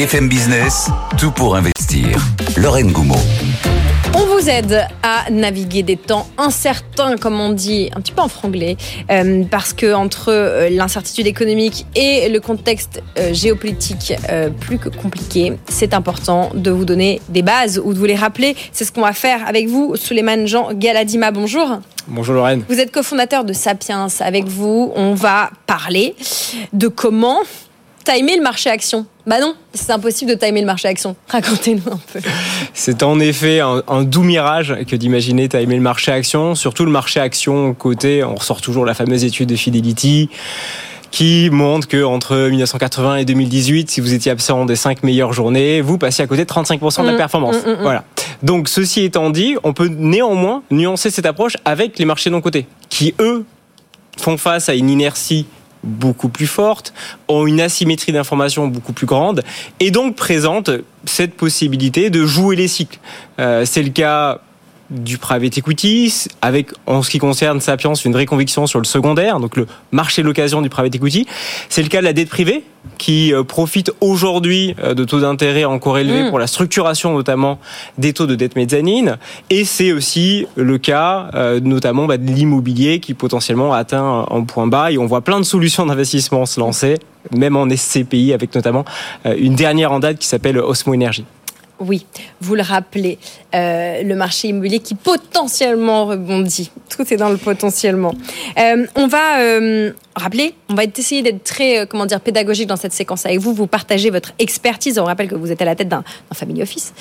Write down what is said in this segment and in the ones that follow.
BFM Business, tout pour investir. Lorraine Goumeau. On vous aide à naviguer des temps incertains, comme on dit un petit peu en franglais, parce que entre l'incertitude économique et le contexte géopolitique plus que compliqué, c'est important de vous donner des bases ou de vous les rappeler. C'est ce qu'on va faire avec vous, Souleymane Jean Galadima. Bonjour. Bonjour Lorraine. Vous êtes cofondateur de Sapiens. Avec vous, on va parler de comment timer le marché action. Bah non, c'est impossible de timer le marché action. Racontez-nous un peu. C'est en effet un doux mirage que d'imaginer timer le marché action. Surtout le marché action côté, on ressort toujours la fameuse étude de Fidelity qui montre qu'entre 1980 et 2018, si vous étiez absent des 5 meilleures journées, vous passez à côté de 35% de la performance. Voilà. Donc ceci étant dit, on peut néanmoins nuancer cette approche avec les marchés non cotés qui, eux, font face à une inertie beaucoup plus forte, ont une asymétrie d'information beaucoup plus grande et donc présentent cette possibilité de jouer les cycles. C'est le cas du private equity, avec, en ce qui concerne Sapiens, une vraie conviction sur le secondaire, donc le marché de l'occasion du private equity. C'est le cas de la dette privée, qui profite aujourd'hui de taux d'intérêt encore élevés pour la structuration notamment des taux de dette mezzanine. Et c'est aussi le cas notamment de l'immobilier qui potentiellement a atteint un point bas. Et on voit plein de solutions d'investissement se lancer, même en SCPI, avec notamment une dernière en date qui s'appelle Osmo Energy. Oui, vous le rappelez, le marché immobilier qui potentiellement rebondit. Tout est dans le potentiellement. On va rappeler, on va essayer d'être très pédagogique dans cette séquence avec vous. Vous partagez votre expertise. On rappelle que vous êtes à la tête d'un family office.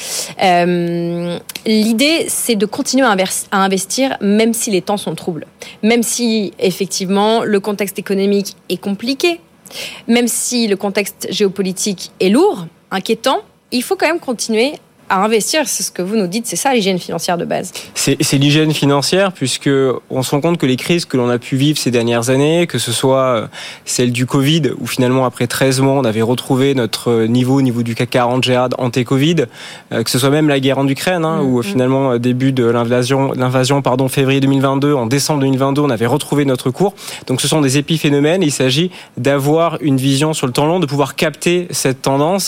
L'idée, c'est de continuer à investir même si les temps sont troubles. Même si, effectivement, le contexte économique est compliqué. Même si le contexte géopolitique est lourd, inquiétant. Il faut quand même continuer à investir, c'est ce que vous nous dites, c'est ça l'hygiène financière de base. C'est l'hygiène financière, puisque on se rend compte que les crises que l'on a pu vivre ces dernières années, que ce soit celle du Covid, où finalement après 13 mois on avait retrouvé notre niveau du CAC 40 GERD ante-Covid, que ce soit même la guerre en Ukraine, où finalement début de l'invasion février 2022, en décembre 2022 on avait retrouvé notre cours. Donc ce sont des épiphénomènes, il s'agit d'avoir une vision sur le temps long, de pouvoir capter cette tendance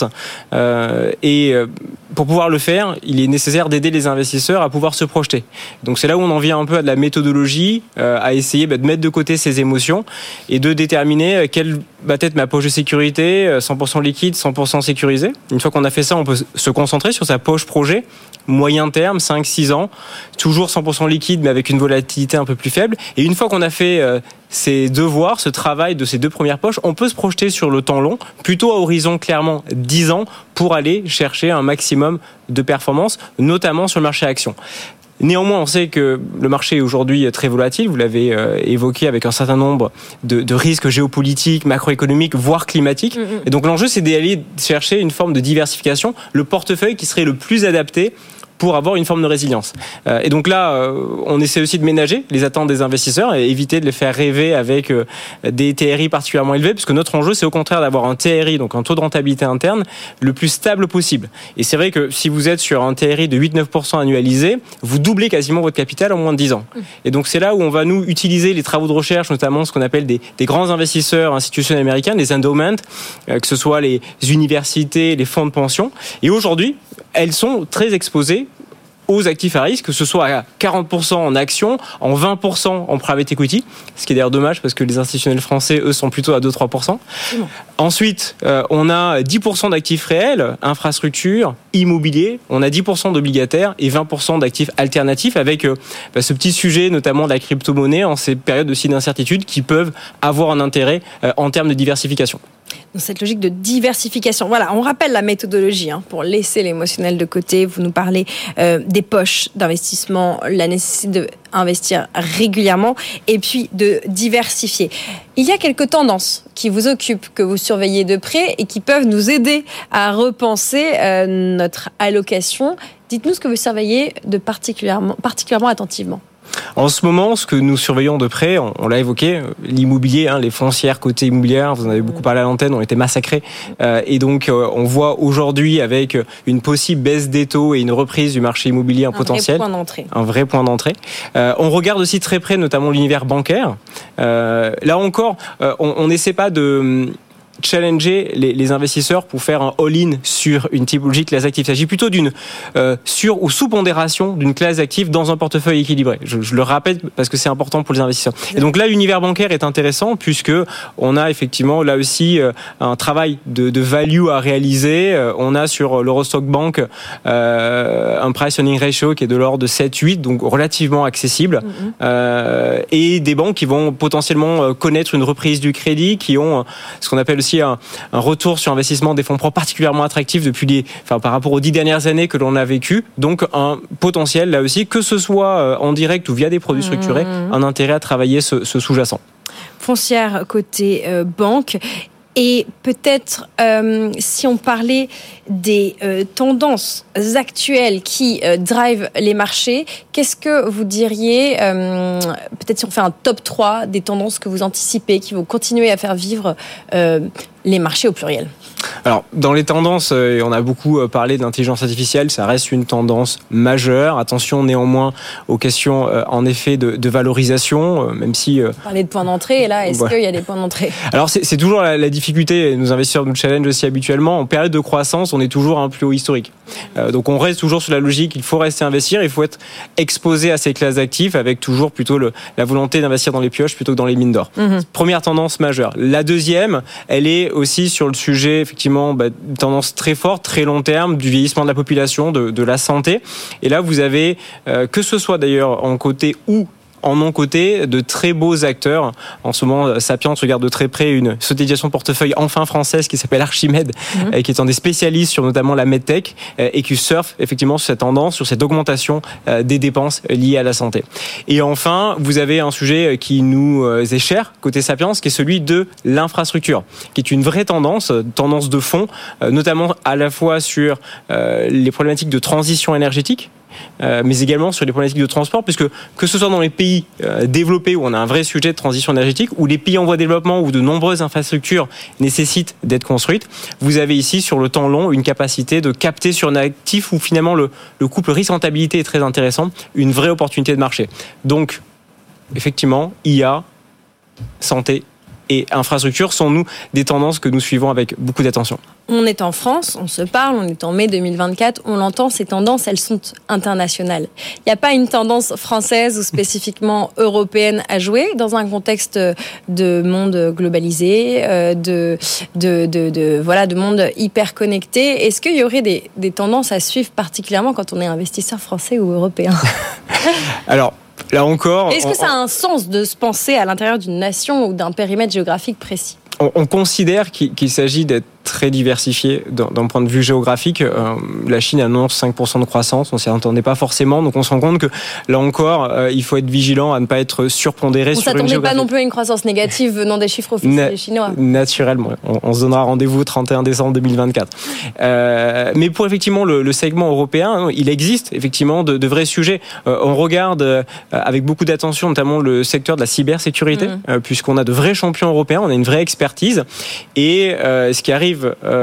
pour pouvoir le faire, il est nécessaire d'aider les investisseurs à pouvoir se projeter. Donc c'est là où on en vient un peu à de la méthodologie, à essayer de mettre de côté ses émotions et de déterminer quelle va être ma poche de sécurité, 100% liquide, 100% sécurisé. Une fois qu'on a fait ça, on peut se concentrer sur sa poche projet, moyen terme, 5-6 ans, toujours 100% liquide mais avec une volatilité un peu plus faible. Et une fois qu'on a fait ces devoirs, ce travail de ces deux premières poches, on peut se projeter sur le temps long, plutôt à horizon clairement 10 ans, pour aller chercher un maximum de performance, notamment sur le marché action. Néanmoins, on sait que le marché est aujourd'hui très volatile, vous l'avez évoqué, avec un certain nombre de risques géopolitiques, macroéconomiques, voire climatiques. Et donc l'enjeu, c'est d'aller chercher une forme de diversification, le portefeuille qui serait le plus adapté pour avoir une forme de résilience. Et donc là, on essaie aussi de ménager les attentes des investisseurs et éviter de les faire rêver avec des TRI particulièrement élevés, puisque notre enjeu, c'est au contraire d'avoir un TRI, donc un taux de rentabilité interne, le plus stable possible. Et c'est vrai que si vous êtes sur un TRI de 8-9% annualisé, vous doublez quasiment votre capital en moins de 10 ans. Et donc c'est là où on va nous utiliser les travaux de recherche, notamment ce qu'on appelle des grands investisseurs institutionnels américains, les endowments, que ce soit les universités, les fonds de pension. Et aujourd'hui, elles sont très exposées aux actifs à risque, que ce soit à 40% en actions, en 20% en private equity, ce qui est d'ailleurs dommage parce que les institutionnels français, eux, sont plutôt à 2-3%. Ensuite, on a 10% d'actifs réels, infrastructures, immobilier, on a 10% d'obligataires et 20% d'actifs alternatifs avec ce petit sujet, notamment de la crypto-monnaie, en ces périodes aussi d'incertitude qui peuvent avoir un intérêt en termes de diversification. Dans cette logique de diversification. Voilà, on rappelle la méthodologie pour laisser l'émotionnel de côté. Vous nous parlez des poches d'investissement, la nécessité d'investir régulièrement et puis de diversifier. Il y a quelques tendances qui vous occupent, que vous surveillez de près et qui peuvent nous aider à repenser notre allocation. Dites-nous ce que vous surveillez de particulièrement attentivement. En ce moment, ce que nous surveillons de près, on l'a évoqué, l'immobilier, les foncières côté immobilière, vous en avez beaucoup parlé à l'antenne, ont été massacrées. Et donc, on voit aujourd'hui, avec une possible baisse des taux et une reprise du marché immobilier, un potentiel. Un vrai point d'entrée. On regarde aussi très près, notamment l'univers bancaire. Là encore, on n'essaie pas de challenger les investisseurs pour faire un all-in sur une typologie de classe active. Il s'agit plutôt d'une sur- ou sous-pondération d'une classe active dans un portefeuille équilibré. Je le rappelle parce que c'est important pour les investisseurs. Et donc là, l'univers bancaire est intéressant puisque on a effectivement là aussi un travail de value à réaliser. On a sur l'Eurostock Bank un price earning ratio qui est de l'ordre de 7-8, donc relativement accessible. Et des banques qui vont potentiellement connaître une reprise du crédit, qui ont ce qu'on appelle aussi un retour sur investissement des fonds propres particulièrement attractif par rapport aux 10 dernières années que l'on a vécu. Donc un potentiel là aussi, que ce soit en direct ou via des produits structurés, un intérêt à travailler ce sous-jacent. Foncière côté banque. Et peut-être, si on parlait des tendances actuelles qui drivent les marchés, qu'est-ce que vous diriez, peut-être si on fait un top 3 des tendances que vous anticipez, qui vont continuer à faire vivre les marchés au pluriel? Alors, dans les tendances, on a beaucoup parlé d'intelligence artificielle, ça reste une tendance majeure. Attention néanmoins aux questions, en effet, de valorisation, même si... Parler de points d'entrée, et là, est-ce qu'il y a des points d'entrée? Alors, c'est toujours la difficulté, nos investisseurs nous challenge aussi habituellement. En période de croissance, on est toujours à un plus haut historique. Donc, on reste toujours sur la logique, il faut rester investir, il faut être exposé à ces classes d'actifs avec toujours plutôt la volonté d'investir dans les pioches plutôt que dans les mines d'or. Première tendance majeure. La deuxième, elle est aussi sur le sujet, effectivement, une tendance très forte, très long terme, du vieillissement de la population, de la santé. Et là, vous avez, que ce soit d'ailleurs en côté ou en non-côté, de très beaux acteurs. En ce moment, Sapiens regarde de très près une stratégisation portefeuille enfin française qui s'appelle Archimède, qui est un des spécialistes sur notamment la medtech et qui surfe effectivement sur cette tendance, sur cette augmentation des dépenses liées à la santé. Et enfin, vous avez un sujet qui nous est cher côté Sapiens, qui est celui de l'infrastructure, qui est une vraie tendance de fond, notamment à la fois sur les problématiques de transition énergétique, mais également sur les problématiques de transport, puisque que ce soit dans les pays développés où on a un vrai sujet de transition énergétique, ou les pays en voie de développement où de nombreuses infrastructures nécessitent d'être construites, vous avez ici sur le temps long une capacité de capter sur un actif où finalement le couple risque-rentabilité est très intéressant, une vraie opportunité de marché. Donc effectivement, IA, santé et infrastructure sont nous des tendances que nous suivons avec beaucoup d'attention. On est en France, on se parle, on est en mai 2024, on l'entend, ces tendances, elles sont internationales. Il n'y a pas une tendance française ou spécifiquement européenne à jouer dans un contexte de monde globalisé, de monde hyper connecté. Est-ce qu'il y aurait des tendances à suivre particulièrement quand on est investisseur français ou européen? Alors, là encore... Est-ce que ça a un sens de se penser à l'intérieur d'une nation ou d'un périmètre géographique précis? On considère qu'il s'agit d'être très diversifié d'un point de vue géographique. La Chine annonce 5% de croissance, on s'y attendait pas forcément, donc on se rend compte que là encore, il faut être vigilant à ne pas être surpondéré sur une géographie. On s'attendait pas non plus à une croissance négative venant des chiffres officiels chinois. Naturellement, on se donnera rendez-vous le 31 décembre 2024. Mais pour effectivement le segment européen, il existe effectivement de vrais sujets. On regarde avec beaucoup d'attention notamment le secteur de la cybersécurité, puisqu'on a de vrais champions européens, on a une vraie expertise, et ce qui arrive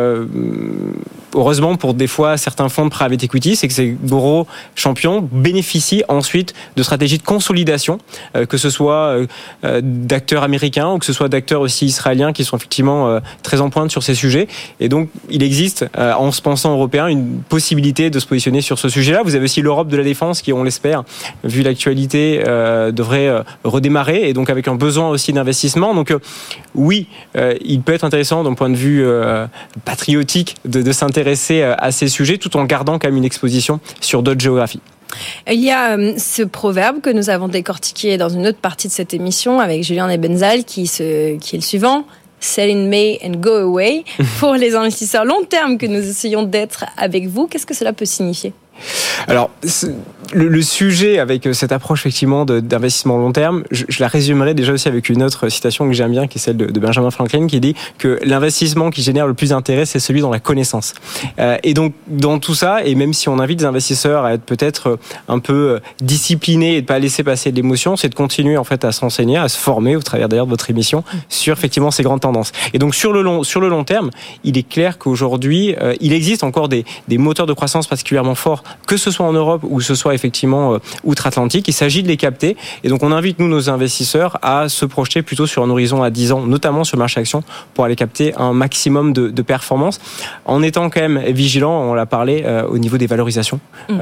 heureusement pour des fois certains fonds de private equity, c'est que ces gros champions bénéficient ensuite de stratégies de consolidation, que ce soit d'acteurs américains ou que ce soit d'acteurs aussi israéliens qui sont effectivement très en pointe sur ces sujets. Et donc il existe, en se pensant européen, une possibilité de se positionner sur ce sujet-là. Vous avez aussi l'Europe de la défense qui, on l'espère, vu l'actualité, devrait redémarrer, et donc avec un besoin aussi d'investissement. Donc oui, il peut être intéressant d'un point de vue patriotique de s'intéresser à ces sujets tout en gardant quand même une exposition sur d'autres géographies. Il y a ce proverbe que nous avons décortiqué dans une autre partie de cette émission avec Julien Nebenzal qui est le suivant: Sell in May and go away. Pour les investisseurs long terme que nous essayons d'être avec vous, qu'est-ce que cela peut signifier? Alors, le sujet avec cette approche effectivement d'investissement long terme, je la résumerai déjà aussi avec une autre citation que j'aime bien, qui est celle de Benjamin Franklin, qui dit que l'investissement qui génère le plus d'intérêt, c'est celui dans la connaissance. Et donc, dans tout ça, et même si on invite les investisseurs à être peut-être un peu disciplinés et de pas laisser passer de l'émotion, c'est de continuer en fait à se renseigner, à se former au travers d'ailleurs de votre émission sur effectivement ces grandes tendances. Et donc sur le long terme, il est clair qu'aujourd'hui, il existe encore des moteurs de croissance particulièrement forts, que ce soit en Europe ou que ce soit effectivement outre-Atlantique. Il s'agit de les capter. Et donc, on invite, nous, nos investisseurs à se projeter plutôt sur un horizon à 10 ans, notamment sur le marché action, pour aller capter un maximum de performance, en étant quand même vigilant, on l'a parlé, au niveau des valorisations.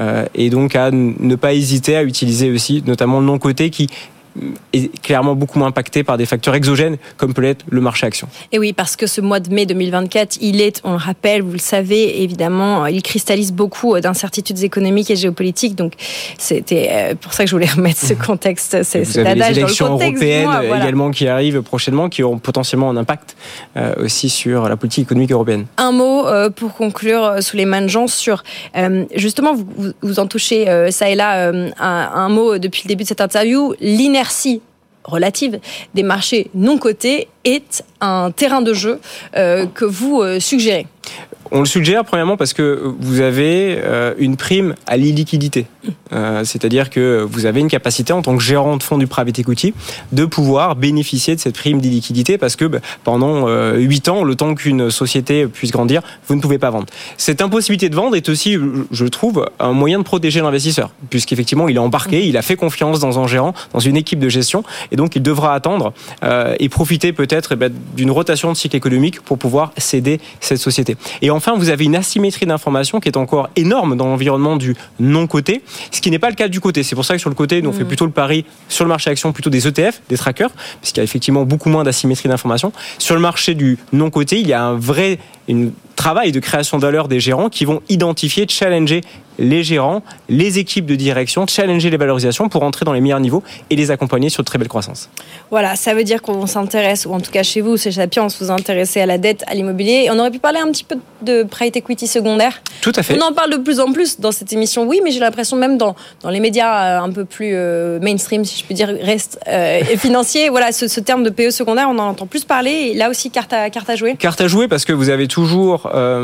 Et donc, à ne pas hésiter à utiliser aussi, notamment le non-coté qui est clairement beaucoup moins impacté par des facteurs exogènes comme peut l'être le marché action. Et oui, parce que ce mois de mai 2024, on le rappelle, vous le savez, évidemment, il cristallise beaucoup d'incertitudes économiques et géopolitiques. Donc, c'était pour ça que je voulais remettre ce contexte, cet adage dans le contexte. Vous avez les élections européennes également qui arrivent prochainement, qui auront potentiellement un impact aussi sur la politique économique européenne. Un mot pour conclure, Souleymane Jean, sur justement, vous en touchez ça et là un mot depuis le début de cette interview, l'inertie relative des marchés non cotés est un terrain de jeu que vous suggérez. On le suggère premièrement parce que vous avez une prime à l'illiquidité. C'est-à-dire que vous avez une capacité en tant que gérant de fonds du private equity de pouvoir bénéficier de cette prime d'illiquidité parce que pendant 8 ans, le temps qu'une société puisse grandir, vous ne pouvez pas vendre. Cette impossibilité de vendre est aussi, je trouve, un moyen de protéger l'investisseur puisqu'effectivement, il est embarqué, il a fait confiance dans un gérant, dans une équipe de gestion et donc il devra attendre et profiter peut-être d'une rotation de cycle économique pour pouvoir céder cette société. Et enfin, vous avez une asymétrie d'information qui est encore énorme dans l'environnement du non-coté, ce qui n'est pas le cas du coté. C'est pour ça que sur le coté, nous on fait plutôt le pari sur le marché action, plutôt des ETF, des trackers, puisqu'il y a effectivement beaucoup moins d'asymétrie d'information. Sur le marché du non-coté, il y a un vrai travail de création de valeur des gérants qui vont identifier, challenger les gérants, les équipes de direction, challenger les valorisations pour entrer dans les meilleurs niveaux et les accompagner sur de très belles croissances. Voilà, ça veut dire qu'on s'intéresse, ou en tout cas chez vous, chez Sapiens, vous vous intéressez à la dette, à l'immobilier. Et on aurait pu parler un petit peu de private equity secondaire. Tout à fait. On en parle de plus en plus dans cette émission, oui, mais j'ai l'impression même dans les médias un peu plus mainstream, si je peux dire, financiers. Voilà, ce terme de PE secondaire, on en entend plus parler. Et là aussi, carte à jouer. Carte à jouer parce que vous avez toujours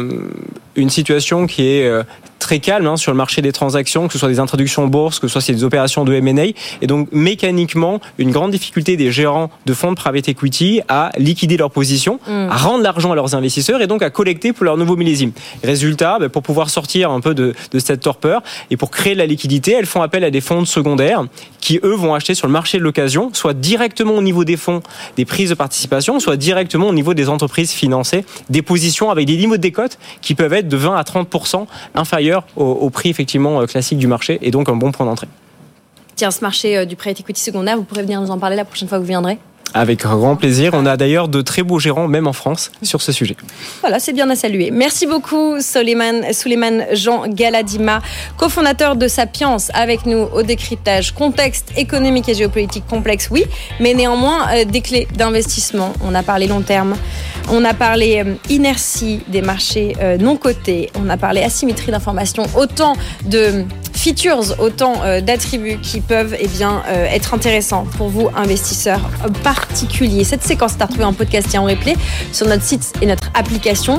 une situation qui est très calme sur le marché des transactions, que ce soit des introductions en bourse, que ce soit des opérations de M&A. Et donc, mécaniquement, une grande difficulté des gérants de fonds de private equity à liquider leurs positions, à rendre l'argent à leurs investisseurs et donc à collecter pour leur nouveau millésime. Résultat, pour pouvoir sortir un peu de cette torpeur et pour créer de la liquidité, elles font appel à des fonds secondaires qui, eux, vont acheter sur le marché de l'occasion, soit directement au niveau des fonds, des prises de participation, soit directement au niveau des entreprises financées, des positions avec des niveaux de décote qui peuvent être de 20 à 30% inférieurs au prix effectivement classique du marché et donc un bon point d'entrée. Tiens, ce marché du private equity secondaire, vous pourrez venir nous en parler la prochaine fois que vous viendrez ? Avec grand plaisir. On a d'ailleurs de très beaux gérants, même en France, sur ce sujet. Voilà, c'est bien à saluer. Merci beaucoup, Souleymane Jean Galadima, cofondateur de Sapiens, avec nous au décryptage. Contexte économique et géopolitique complexe, oui, mais néanmoins des clés d'investissement. On a parlé long terme, on a parlé inertie des marchés non cotés, on a parlé asymétrie d'information, autant de features, autant d'attributs qui peuvent être intéressants pour vous, investisseurs particuliers. Cette séquence est à retrouver en podcast et en replay sur notre site et notre application.